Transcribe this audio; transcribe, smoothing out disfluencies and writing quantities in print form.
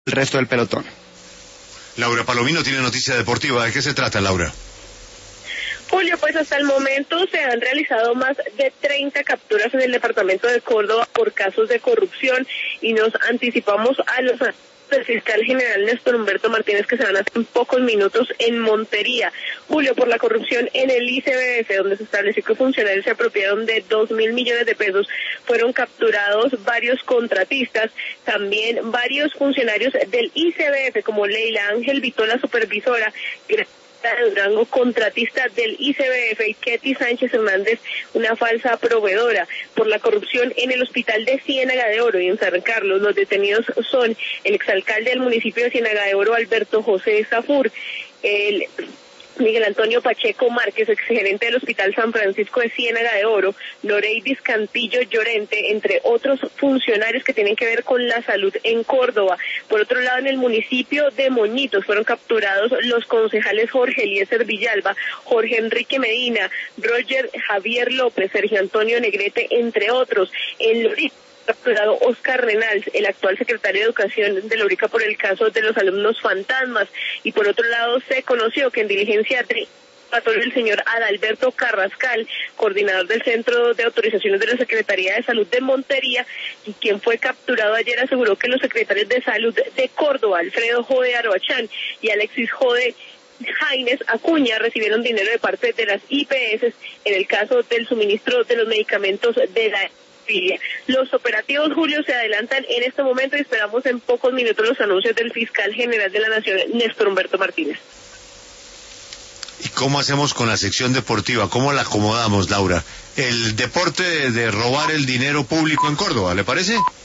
el resto del pelotón. Laura Palomino tiene noticia deportiva. ¿De qué se trata, Laura? Julio, pues hasta el momento se han realizado más de 30 capturas en el departamento de Córdoba por casos de corrupción y nos anticipamos a los del fiscal general Néstor Humberto Martínez que se van a hacer en pocos minutos en Montería. Julio, por la corrupción en el ICBF, donde se estableció que funcionarios se apropiaron de 2.000 millones de pesos, fueron capturados varios contratistas, también varios funcionarios del ICBF, como Leila Ángel Vitola, supervisora, de Durango, contratista del ICBF, y Ketty Sánchez Hernández, una falsa proveedora. Por la corrupción en el hospital de Ciénaga de Oro y en San Carlos, los detenidos son el exalcalde del municipio de Ciénaga de Oro, Alberto José Zafur, el Miguel Antonio Pacheco Márquez, exgerente del Hospital San Francisco de Ciénaga de Oro, Loreidis Cantillo Llorente, entre otros funcionarios que tienen que ver con la salud en Córdoba. Por otro lado, en el municipio de Moñitos fueron capturados los concejales Jorge Eliezer Villalba, Jorge Enrique Medina, Roger Javier López, Sergio Antonio Negrete, entre otros. En Lorita capturado Oscar Renals, el actual secretario de Educación de Lorica, por el caso de los alumnos fantasmas. Y por otro lado, se conoció que en diligencia de el señor Adalberto Carrascal, coordinador del Centro de Autorizaciones de la Secretaría de Salud de Montería, y quien fue capturado ayer, aseguró que los secretarios de Salud de Córdoba, Alfredo Jode Aroachán y Alexis Jode Jaines Acuña, recibieron dinero de parte de las IPS en el caso del suministro de los medicamentos de la Siria. Los operativos, Julio, se adelantan en este momento y esperamos en pocos minutos los anuncios del fiscal general de la Nación, Néstor Humberto Martínez. ¿Y cómo hacemos con la sección deportiva? ¿Cómo la acomodamos, Laura? El deporte de robar el dinero público en Córdoba, ¿le parece?